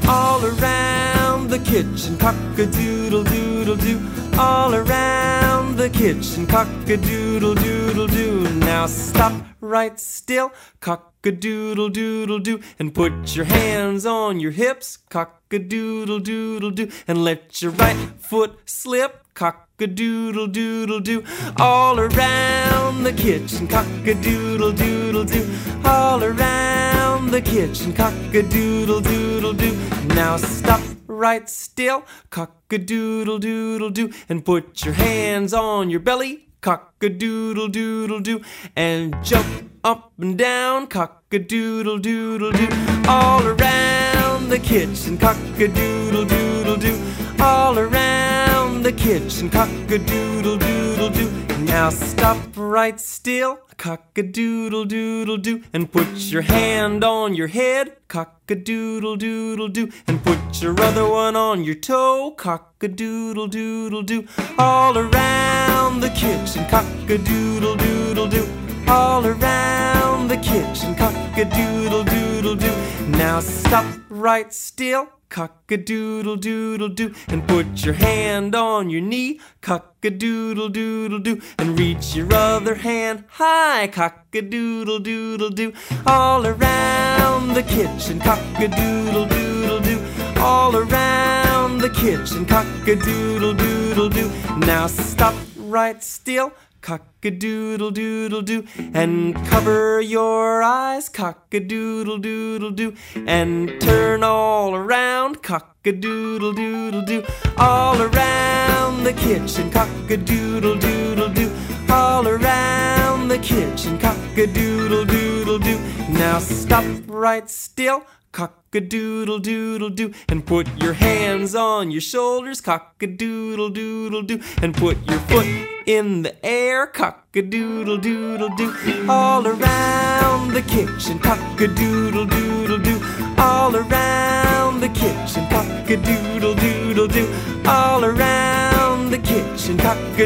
all around the kitchen, cock-a-doodle-doodle-doo. All around the kitchen, cock-a-doodle-doodle-doo. Now stop right still, cock-a-doodle-doodle-doo, and put your hands on your hips, cock-a-doodle-doodle-doo, and let your right foot slip, cock-a-doodle-doodle-doo. All around the kitchen, cock-a-doodle-doodle-doo. All around the kitchen, cock-a-doodle-doodle-doo. Now stop right still, cock-a-doodle-doodle-doo, and put your hands on your belly, cock-a-doodle-doodle-doo, and jump up and down, cock-a-doodle-doodle-doo. All around the kitchen, cock-a-doodle-doodle-doo. All around the kitchen, cock-a-doodle-doodle-doo. Now stop right still, cock-a-doodle-doodle-doo, and put your hand on your head, cock-a-doodle-doodle-doo, and put your other one on your toe, cock-a-doodle-doodle-doo. All around the kitchen, cock-a-doodle-doodle-doo. All around the kitchen, cock-a-doodle-doodle-doo. Now stop right still, cock-a-doodle-doodle-doo, and put your hand on your knee, cock-a-doodle-doodle-doo, and reach your other hand high, cock-a-doodle-doodle-doo. All around the kitchen, cock-a-doodle-doodle-doo. All around the kitchen, cock-a-doodle-doodle-doo. Now stop right still, cock-a-doodle-doodle-doo, and cover your eyes, cock-a-doodle-doodle-doo, and turn all around, cock-a-doodle-doodle-doo. All around the kitchen, cock-a-doodle-doodle-doo. All around the kitchen, cock-a-doodle-doodle-doo. Now stop right still, cock-a-doodle-doodle-doo, and put your hands on your shoulders, cock-a-doodle-doodle-doo, and put your foot in the air, cock-a-doodle-doodle-doo. All around the kitchen, cock-a-doodle-doodle-doo. All around the kitchen, cock-a-doodle-doodle-doo. All around the kitchen,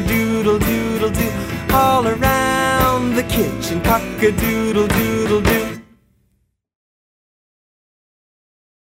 cock-a-doodle-doodle-doo. All around the kitchen, cock-a-doodle-doodle-doo.